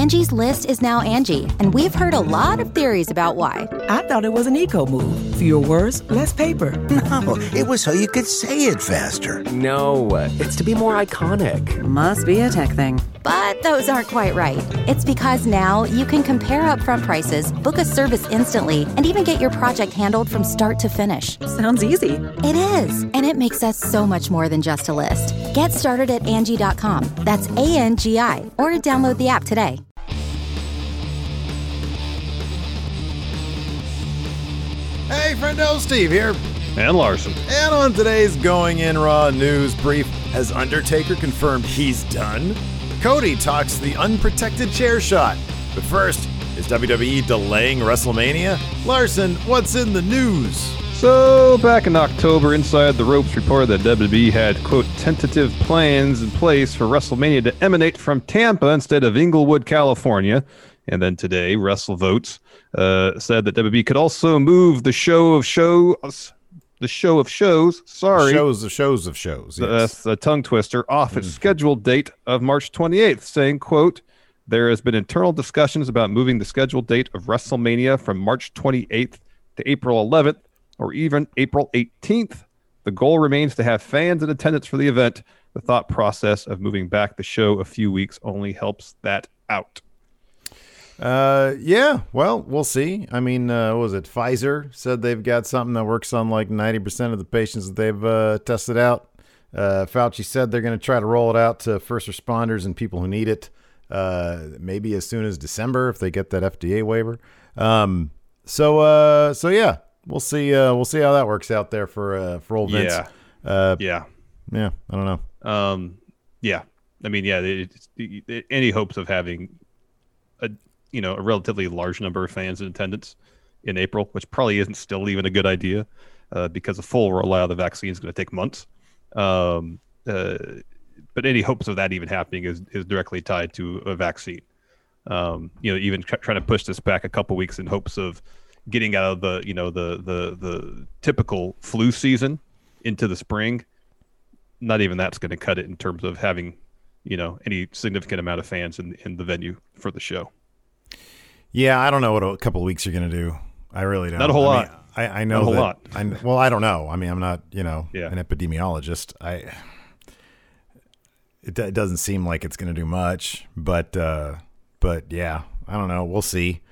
Angie's List is now Angie, and we've heard a lot of theories about why. I thought it was an eco move. Fewer words, less paper. No, it was so you could say it faster. No, it's to be more iconic. Must be a tech thing. But those aren't quite right. It's because now you can compare upfront prices, book a service instantly, and even get your project handled from start to finish. Sounds easy. It is, and it makes us so much more than just a list. Get started at Angie.com. That's ANGI, or download the app today. Hey, friendo, Steve here. And Larson. And on today's Going In Raw news brief, has Undertaker confirmed he's done? Cody talks the unprotected chair shot. But first, is WWE delaying WrestleMania? Larson, what's in the news? So, back in October, Inside the Ropes reported that WWE had, quote, tentative plans in place for WrestleMania to emanate from Tampa instead of Inglewood, California. And then today, WrestleVotes said that WWE could also move the show of shows. Sorry. The shows of shows. Yes. That's a tongue twister. Off its scheduled date of March 28th, saying, quote, there has been internal discussions about moving the scheduled date of WrestleMania from March 28th to April 11th or even April 18th. The goal remains to have fans in attendance for the event. The thought process of moving back the show a few weeks only helps that out. Yeah, well, we'll see. I mean, what was it? Pfizer said they've got something that works on like 90% of the patients that they've tested out. Fauci said they're going to try to roll it out to first responders and people who need it, maybe as soon as December if they get that FDA waiver. So yeah, we'll see. We'll see how that works out there for old Vince. Yeah. I don't know. Yeah. I mean, any hopes of having a relatively large number of fans in attendance in April, which probably isn't still even a good idea because a full rollout of the vaccine is going to take months. But any hopes of that even happening is directly tied to a vaccine. Even trying to push this back a couple weeks in hopes of getting out of the typical flu season into the spring. Not even that's going to cut it in terms of having, any significant amount of fans in the venue for the show. Yeah, I don't know what a couple of weeks are going to do. I really don't. Not a whole lot. I know Not a whole that. lot. I don't know. I mean, I'm not, an epidemiologist. It doesn't seem like it's going to do much, but yeah, I don't know. We'll see.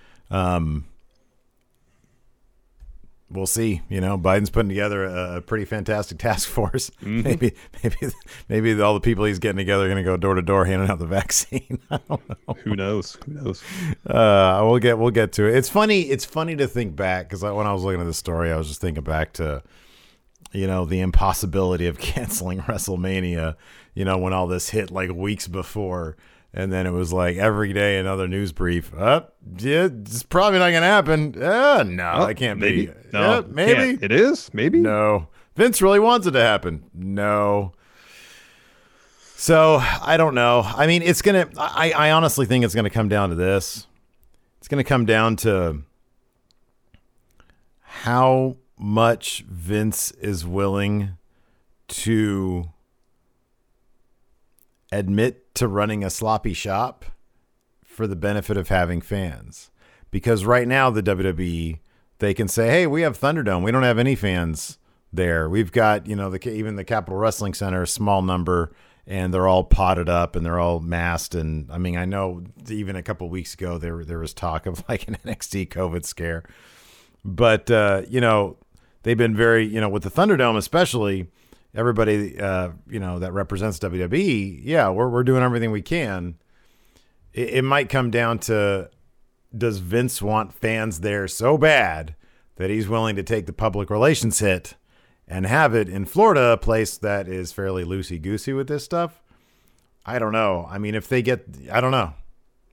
We'll see. Biden's putting together a pretty fantastic task force. Mm-hmm. Maybe all the people he's getting together are going to go door to door handing out the vaccine. I don't know. Who knows? We'll get to it. It's funny to think back because when I was looking at this story, I was just thinking back to, the impossibility of canceling WrestleMania. When all this hit like weeks before. And then it was like every day another news brief. It's probably not going to happen. No, it can't maybe. be. No, maybe. Can't. It is? Maybe? No. Vince really wants it to happen. No. So, I don't know. I mean, it's going to – I honestly think it's going to come down to this. It's going to come down to how much Vince is willing to admit to running a sloppy shop for the benefit of having fans. Because right now, the WWE, they can say, hey, we have Thunderdome. We don't have any fans there. We've got, even the Capitol Wrestling Center, a small number, and they're all potted up and they're all masked. And I mean, I know even a couple of weeks ago, there was talk of like an NXT COVID scare. But, they've been very, with the Thunderdome especially, everybody, that represents WWE, we're doing everything we can. It might come down to, does Vince want fans there so bad that he's willing to take the public relations hit and have it in Florida, a place that is fairly loosey-goosey with this stuff? I don't know. I mean, if they get, I don't know.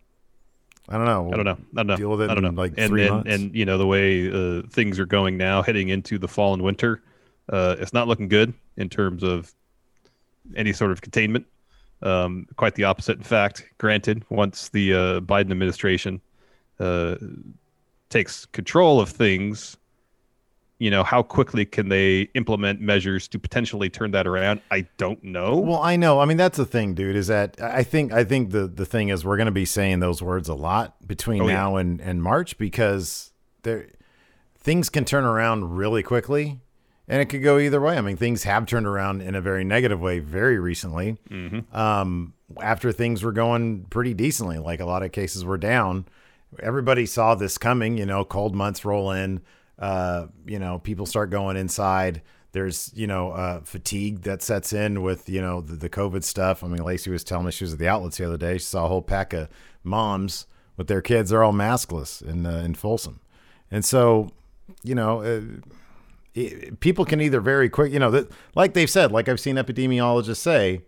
We'll deal with it in like 3 months. And the way things are going now, heading into the fall and winter, it's not looking good in terms of any sort of containment. Quite the opposite, in fact. Granted, once the Biden administration takes control of things, how quickly can they implement measures to potentially turn that around? I don't know. Well, I know. I mean, that's the thing, dude, is that I think the thing is we're going to be saying those words a lot between now and March, because things can turn around really quickly, and it could go either way. I mean, things have turned around in a very negative way very recently. After things were going pretty decently, like a lot of cases were down. Everybody saw this coming, cold months roll in, people start going inside. There's, fatigue that sets in with, the COVID stuff. I mean, Lacey was telling me she was at the outlets the other day. She saw a whole pack of moms with their kids. They're all maskless in Folsom. And so, people can either very quick, like they've said, like I've seen epidemiologists say,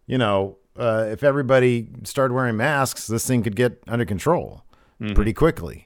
if everybody started wearing masks, this thing could get under control pretty quickly.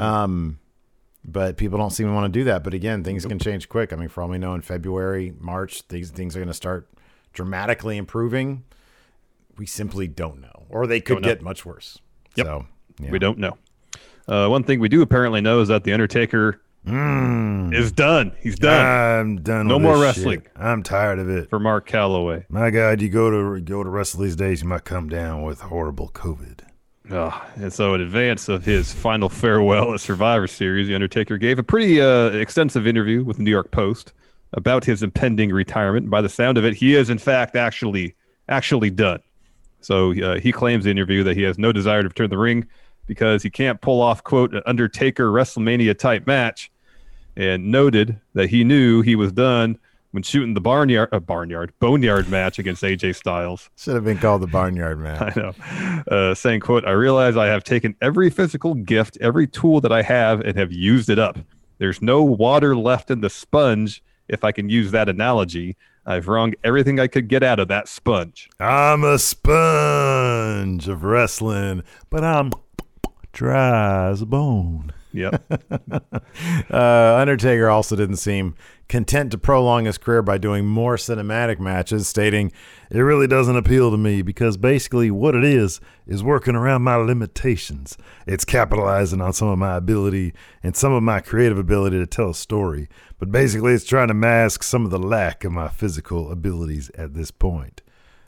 But people don't seem to want to do that. But again, things can change quick. I mean, for all we know, in February, March, these things are going to start dramatically improving. We simply don't know, or they could get much worse. Yep. So we don't know. One thing we do apparently know is that the Undertaker is done. He's done. I'm done. No with more this wrestling. Shit. I'm tired of it. For Mark Calloway. My God, you go to wrestle these days, you might come down with horrible COVID. And so in advance of his final farewell at Survivor Series, The Undertaker gave a pretty extensive interview with the New York Post about his impending retirement. By the sound of it, he is, in fact, actually done. So he claims in the interview that he has no desire to return to the ring because he can't pull off, quote, an Undertaker WrestleMania-type match, and noted that he knew he was done when shooting the boneyard match against AJ Styles. Should have been called the Barnyard match. I know. Saying, quote, I realize I have taken every physical gift, every tool that I have, and have used it up. There's no water left in the sponge, if I can use that analogy. I've wrung everything I could get out of that sponge. I'm a sponge of wrestling, but I'm dry as a bone. Yep. Undertaker also didn't seem content to prolong his career by doing more cinematic matches, stating, it really doesn't appeal to me because basically what it is working around my limitations. It's capitalizing on some of my ability and some of my creative ability to tell a story. But basically it's trying to mask some of the lack of my physical abilities at this point.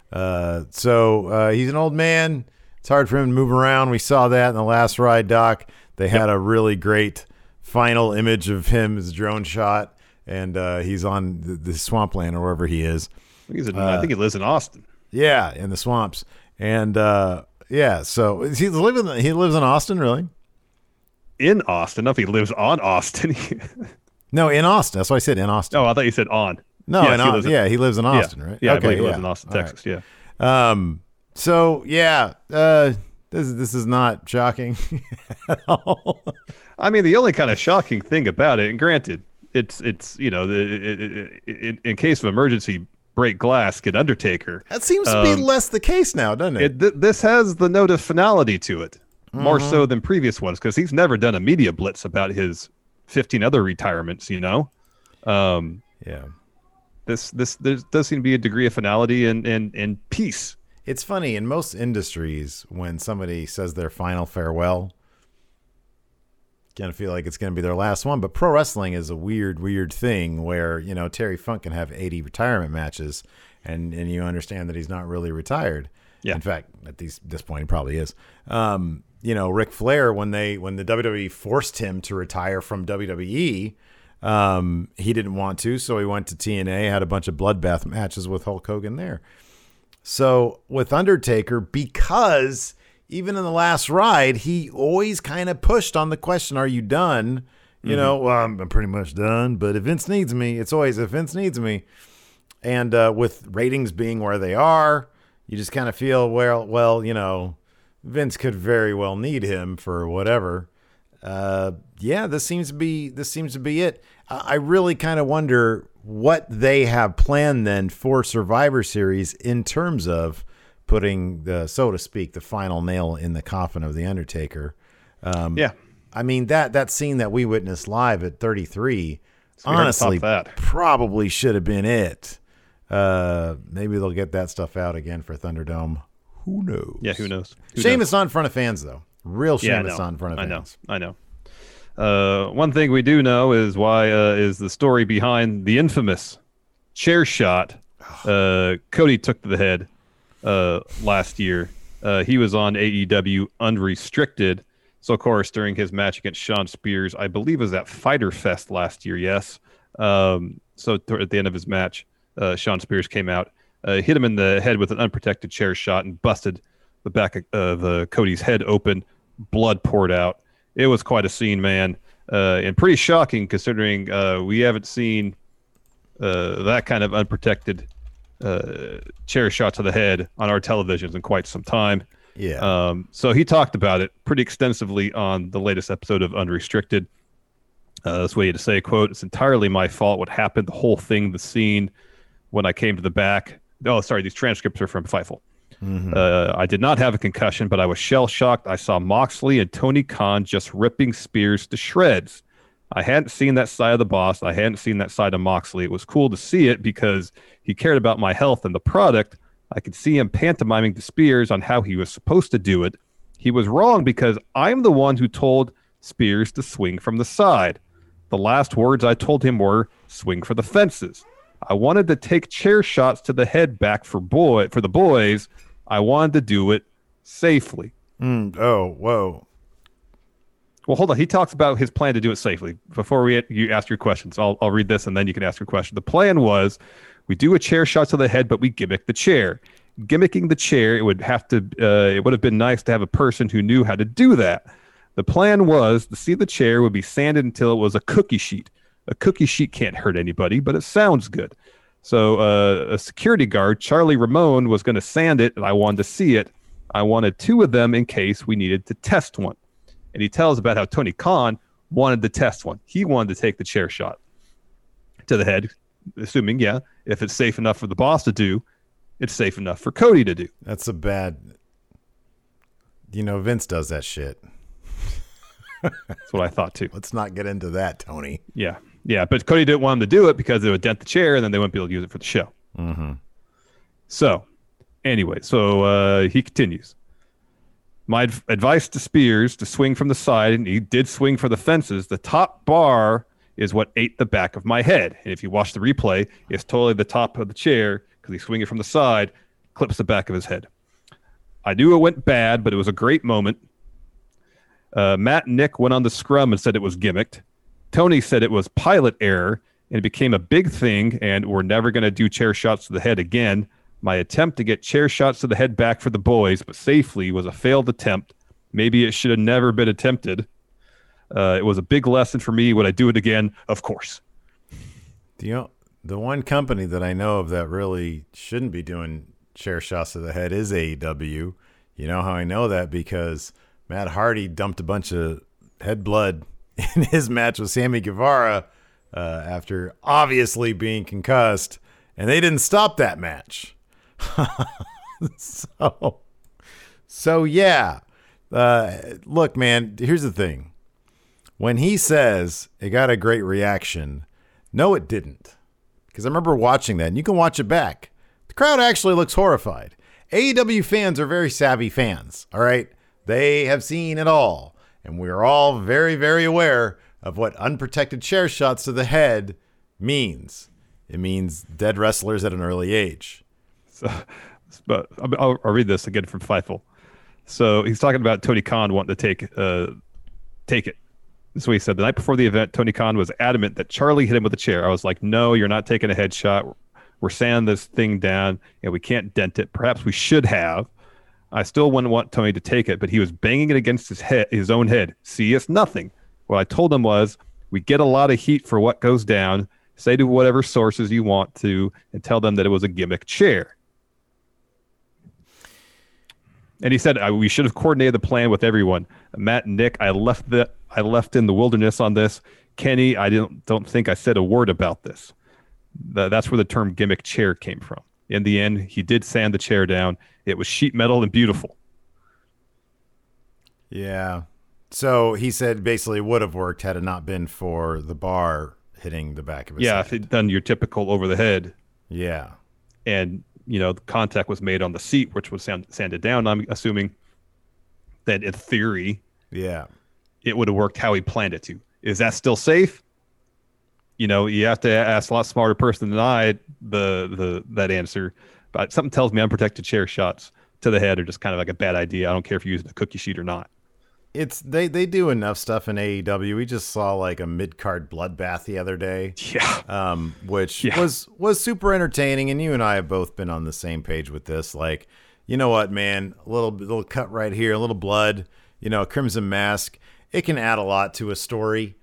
So he's an old man. It's hard for him to move around. We saw that in the last ride, Doc. They had a really great final image of him as a drone shot, and he's on the swampland or wherever he is. I think he lives in Austin. Yeah, in the swamps. And so he lives in Austin, really? In Austin? No, if he lives on Austin. No, in Austin. That's why I said in Austin. Oh, I thought you said on. No, he lives in Austin, right? Yeah, okay, he lives in Austin, Texas. Right. Yeah. So this is not shocking at all. I mean, the only kind of shocking thing about it, and granted, it's in case of emergency, break glass, get Undertaker. That seems to be less the case now, doesn't it? This has the note of finality to it, more so than previous ones, because he's never done a media blitz about his 15 other retirements. Yeah. This there does seem to be a degree of finality and peace. It's funny, in most industries, when somebody says their final farewell, kind of feel like it's going to be their last one. But pro wrestling is a weird thing where, Terry Funk can have 80 retirement matches and you understand that he's not really retired. Yeah. In fact, at this point, he probably is. Ric Flair, when the WWE forced him to retire from WWE, he didn't want to, so he went to TNA, had a bunch of bloodbath matches with Hulk Hogan there. So with Undertaker, because even in the last ride, he always kind of pushed on the question, are you done? Well, I'm pretty much done, but if Vince needs me, It's always if Vince needs me. And with ratings being where they are, you just kind of feel, well, Vince could very well need him for whatever. This seems to be it. I really kind of wonder what they have planned then for Survivor Series in terms of putting so to speak, the final nail in the coffin of the Undertaker. I mean, that scene that we witnessed live at 33, honestly, probably should have been it. Maybe they'll get that stuff out again for Thunderdome. Who knows? Yeah, who knows? Shame it's not in front of fans, though. Real shame it's not in front of fans. I know. One thing we do know is why is the story behind the infamous chair shot Cody took to the head last year. He was on AEW Unrestricted. So, of course, during his match against Shawn Spears, I believe it was at Fyter Fest last year, yes. So at the end of his match, Shawn Spears came out, hit him in the head with an unprotected chair shot and busted the back of Cody's head open. Blood poured out. It was quite a scene, man, and pretty shocking considering we haven't seen that kind of unprotected chair shot to the head on our televisions in quite some time. Yeah. So he talked about it pretty extensively on the latest episode of Unrestricted. That's what he had to say, quote, "It's entirely my fault what happened, the whole thing, the scene, when I came to the back." Oh, sorry, these transcripts are from Fightful. I did not have a concussion, but I was shell-shocked. I saw Moxley and Tony Khan just ripping Spears to shreds. I hadn't seen that side of the boss. I hadn't seen that side of Moxley. It was cool to see it because he cared about my health and the product. I could see him pantomiming to Spears on how he was supposed to do it. He was wrong because I'm the one who told Spears to swing from the side. The last words I told him were, swing for the fences. I wanted to take chair shots to the head back for the boys. I wanted to do it safely. Oh, whoa. Well, hold on. He talks about his plan to do it safely. Before you ask your questions, I'll read this and then you can ask your question. The plan was we do a chair shot to the head, but we gimmick the chair. Gimmicking the chair, it would have been nice to have a person who knew how to do that. The plan was to see the chair would be sanded until it was a cookie sheet. A cookie sheet can't hurt anybody, but it sounds good. So a security guard, Charlie Ramone, was going to sand it, and I wanted to see it. I wanted 2 of them in case we needed to test one. And he tells about how Tony Khan wanted to test one. He wanted to take the chair shot to the head, assuming, yeah, if it's safe enough for the boss to do, it's safe enough for Cody to do. That's a bad... Vince does that shit. That's what I thought, too. Let's not get into that, Tony. Yeah. Yeah, but Cody didn't want him to do it because it would dent the chair, and then they wouldn't be able to use it for the show. Mm-hmm. So, anyway, he continues. My advice to Spears to swing from the side, and he did swing for the fences. The top bar is what ate the back of my head. And if you watch the replay, it's totally the top of the chair because he's swinging from the side, clips the back of his head. I knew it went bad, but it was a great moment. Matt and Nick went on the scrum and said it was gimmicked. Tony said it was pilot error, and it became a big thing, and we're never going to do chair shots to the head again. My attempt to get chair shots to the head back for the boys, but safely, was a failed attempt. Maybe it should have never been attempted. It was a big lesson for me. Would I do it again? Of course. The one company that I know of that really shouldn't be doing chair shots to the head is AEW. You know how I know that? Because Matt Hardy dumped a bunch of head blood in his match with Sammy Guevara after obviously being concussed, and they didn't stop that match. So yeah. Look, man, here's the thing. When he says it got a great reaction, no, it didn't. Because I remember watching that, and you can watch it back. The crowd actually looks horrified. AEW fans are very savvy fans, all right? They have seen it all. And we're all very, very aware of what unprotected chair shots to the head means. It means dead wrestlers at an early age. But I'll read this again from Fightful. So he's talking about Tony Khan wanting to take it. This is what he said. The night before the event, Tony Khan was adamant that Charlie hit him with a chair. I was like, no, you're not taking a headshot. We're sanding this thing down, and we can't dent it. Perhaps we should have. I still wouldn't want Tony to take it, but he was banging it against his own head. See, it's nothing. What I told him was, we get a lot of heat for what goes down. Say to whatever sources you want to, and tell them that it was a gimmick chair. And he said, we should have coordinated the plan with everyone. Matt and Nick, I left in the wilderness on this. Kenny, I don't think I said a word about this. That's where the term gimmick chair came from. In the end, he did sand the chair down. It was sheet metal and beautiful. Yeah. So he said basically it would have worked had it not been for the bar hitting the back of his head. Yeah, if he'd done your typical over the head. Yeah. And, the contact was made on the seat, which was sanded down, I'm assuming that in theory. Yeah. it would have worked how he planned it to. Is that still safe? You know, you have to ask a lot smarter person than I that answer. But something tells me unprotected chair shots to the head are just kind of like a bad idea. I don't care if you're using a cookie sheet or not. They do enough stuff in AEW. We just saw like a mid-card bloodbath the other day. Yeah. Which was super entertaining, and you and I have both been on the same page with this. Like, you know what, man? A little cut right here, a little blood, you know, a crimson mask. It can add a lot to a story.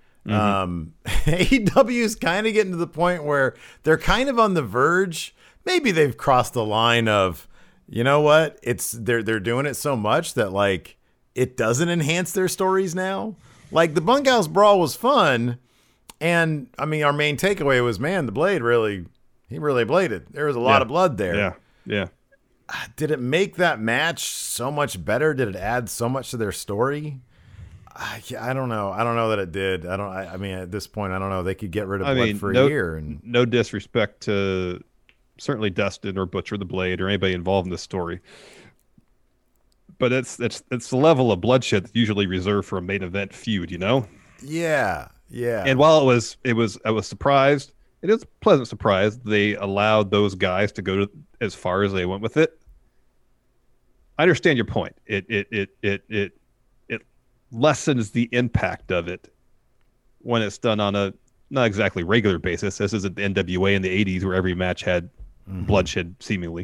AEW is kind of getting to the point where they're kind of on the verge. Maybe they've crossed the line of, you know what? They're doing it so much that like it doesn't enhance their stories now. Like the Bunkhouse Brawl was fun, and I mean our main takeaway was, man, the Blade really bladed. There was a lot of blood there. Yeah. Did it make that match so much better? Did it add so much to their story? I don't know. I don't know that it did. I mean, at this point, I don't know. They could get rid of blood for a year. And no disrespect to certainly Dustin or Butcher the Blade or anybody involved in this story, but it's the level of bloodshed that's usually reserved for a main event feud, you know? Yeah. And while I was surprised, it is a pleasant surprise they allowed those guys to go as far as they went with it. I understand your point. It lessens the impact of it when it's done on a not exactly regular basis. This isn't the NWA in the 80s where every match had bloodshed seemingly.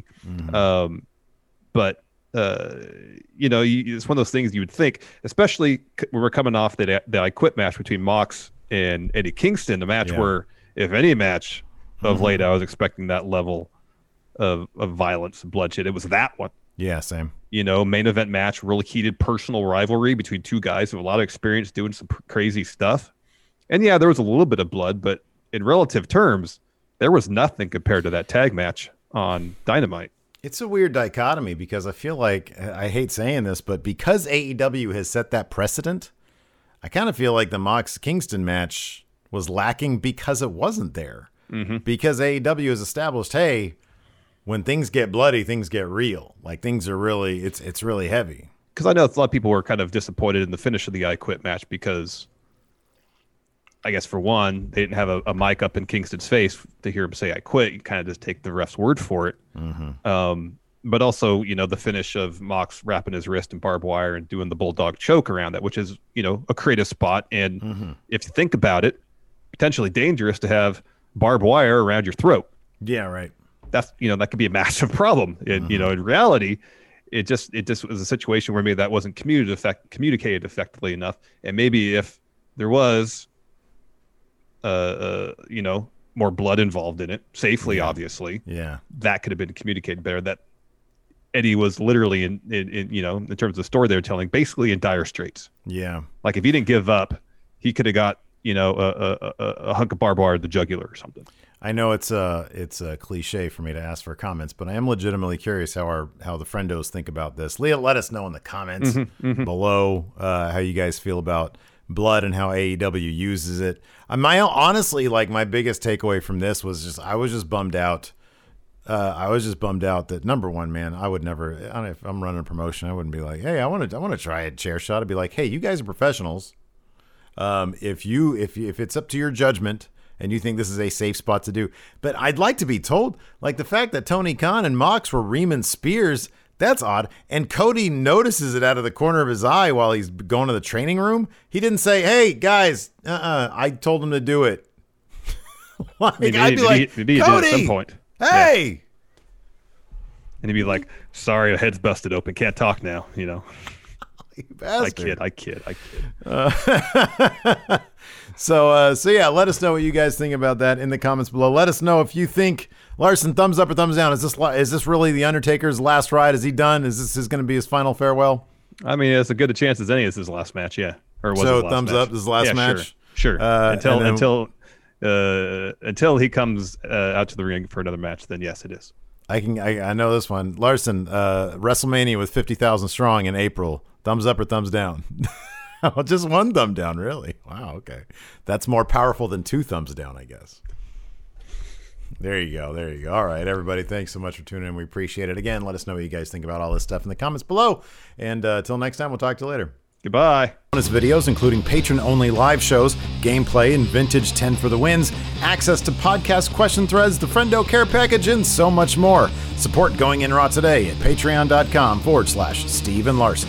But you know, it's one of those things you would think, especially when we're coming off the I Quit match between Mox and Eddie Kingston, a match where if any match of late I was expecting that level of violence and bloodshed. It was that one. Yeah, same. You know, main event match, really heated personal rivalry between two guys who have a lot of experience doing some crazy stuff. And yeah, there was a little bit of blood, but in relative terms, there was nothing compared to that tag match on Dynamite. It's a weird dichotomy because I feel like, I hate saying this, but because AEW has set that precedent, I kind of feel like the Mox Kingston match was lacking because it wasn't there. Because AEW has established, hey, when things get bloody, things get real. Like things are really, it's really heavy. Because I know a lot of people were kind of disappointed in the finish of the I Quit match because, I guess for one, they didn't have a mic up in Kingston's face to hear him say I quit. You kind of just take the ref's word for it. But also, you know, the finish of Mox wrapping his wrist in barbed wire and doing the bulldog choke around that, which is, you know, a creative spot. And if you think about it, potentially dangerous to have barbed wire around your throat. Yeah, right. That's, you know, that could be a massive problem. And, you know, in reality, it just was a situation where maybe that wasn't communicated effectively enough. And maybe if there was, you know, more blood involved in it, safely, obviously, that could have been communicated better. That Eddie was literally in you know, in terms of the story they were telling, basically in dire straits. Yeah. Like if he didn't give up, he could have got, you know, a hunk of barbed wire to the jugular or something. I know it's a cliche for me to ask for comments, but I am legitimately curious how the friendos think about this. Leah, let us know in the comments below how you guys feel about blood and how AEW uses it. Honestly, like my biggest takeaway from this was just I was just bummed out. I was just bummed out that, number one, man, I would never. I don't know, if I'm running a promotion, I wouldn't be like, hey, I want to try a chair shot. I'd be like, hey, you guys are professionals. If it's up to your judgment and you think this is a safe spot to do. But I'd like to be told, like the fact that Tony Khan and Mox were reaming spears, that's odd. And Cody notices it out of the corner of his eye while he's going to the training room. He didn't say, hey, guys, I told him to do it. Like, I'd be like, maybe Cody, at some point. Hey. Yeah. And he'd be like, sorry, the head's busted open. Can't talk now, you know. I kid. So yeah, let us know what you guys think about that in the comments below. Let us know if you think Larson, thumbs up or thumbs down. Is this really the Undertaker's last ride? Is he done? Is this going to be his final farewell? I mean, it's as good a chance as any. This is his last match, yeah. Or was so his last thumbs match. up. This is the last match. Sure. Until he comes out to the ring for another match, then yes, it is. I know this one. Larson, WrestleMania with 50,000 strong in April. Thumbs up or thumbs down? Just one thumb down, really? Wow, okay. That's more powerful than two thumbs down, I guess. There you go. All right, everybody, thanks so much for tuning in. We appreciate it. Again, let us know what you guys think about all this stuff in the comments below. And until next time, we'll talk to you later. Goodbye. Bonus videos, including patron-only live shows, gameplay, and vintage 10 for the wins, access to podcast question threads, the Friendo Care Package, and so much more. Support Going In Raw today at patreon.com/Steve and Larson.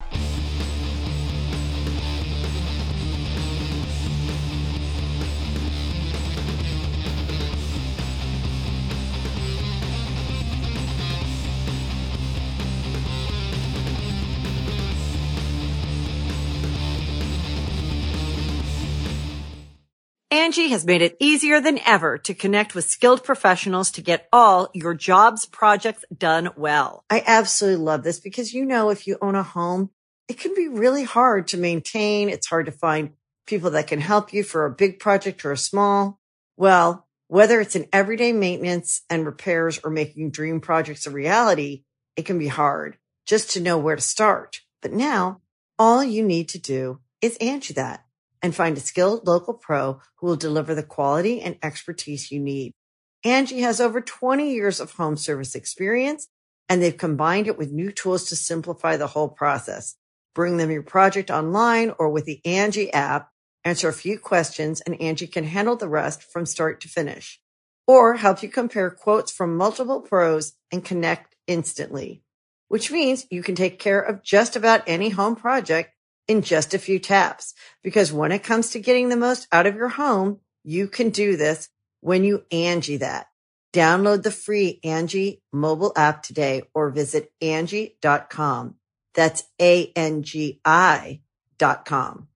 Angie has made it easier than ever to connect with skilled professionals to get all your jobs projects done well. I absolutely love this because, you know, if you own a home, it can be really hard to maintain. It's hard to find people that can help you for a big project or a small. Well, whether it's in everyday maintenance and repairs or making dream projects a reality, it can be hard just to know where to start. But now all you need to do is Angie that and find a skilled local pro who will deliver the quality and expertise you need. Angie has over 20 years of home service experience, and they've combined it with new tools to simplify the whole process. Bring them your project online or with the Angie app, answer a few questions, and Angie can handle the rest from start to finish. Or help you compare quotes from multiple pros and connect instantly, which means you can take care of just about any home project in just a few taps. Because when it comes to getting the most out of your home, you can do this when you Angie that. Download the free Angie mobile app today or visit Angie.com. That's ANGI.com.